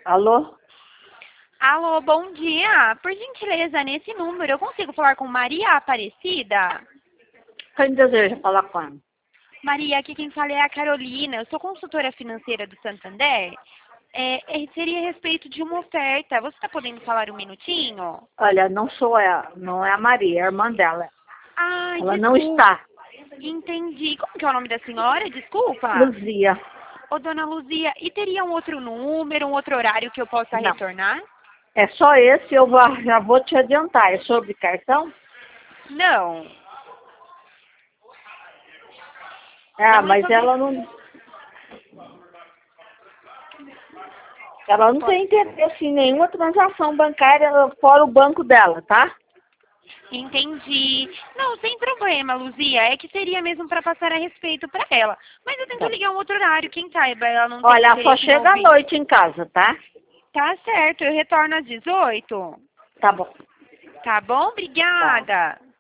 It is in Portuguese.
Alô? Alô, bom dia. Por gentileza, nesse número, eu consigo falar com Maria Aparecida? Quem deseja falar com ela? Maria, aqui quem fala é a Carolina. Eu sou consultora financeira do Santander. Seria a respeito de uma oferta. Você está podendo falar um minutinho? Olha, não sou ela, não é a Maria, é a irmã dela. Ai, Ela não desculpa. está. Entendi. Como que é o nome da senhora? Desculpa. Luzia. Ô, dona Luzia, e teria um outro número, um outro horário que eu possa Não. retornar? É só esse, já vou te adiantar. É sobre cartão? Não. Ah, Não é mas sobre... ela não tem interesse em nenhuma transação bancária fora o banco dela, tá? Entendi. Não, sem problema, Luzia. É que seria mesmo para passar a respeito para ela. Mas eu tento Tá. ligar um outro horário, quem saiba ela não tem Olha, ela só interesse em chega à ouvir. noite em casa, tá? Tá certo, eu retorno às 18. Tá bom. Tá bom? Tá. Obrigada.